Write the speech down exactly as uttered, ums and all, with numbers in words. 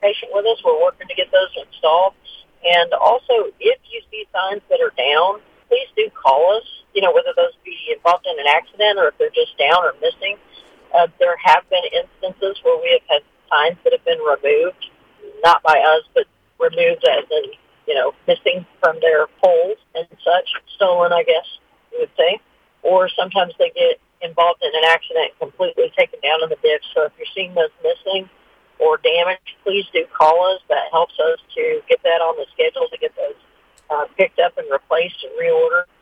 patient with us. We're working to get those installed. And also, if you see signs that are down, please do call us, you know, whether those be involved in an accident or if they're just down or missing. Uh, there have been instances where we have had signs that have been removed, not by us, but removed as in, you know, missing from their poles and such, stolen, I guess you would say. Or sometimes they get involved in an accident completely taken down in the ditch. So if you're seeing those missing or damaged, please do call us. That helps us to get that on the schedule to get those uh, picked up and replaced and reordered.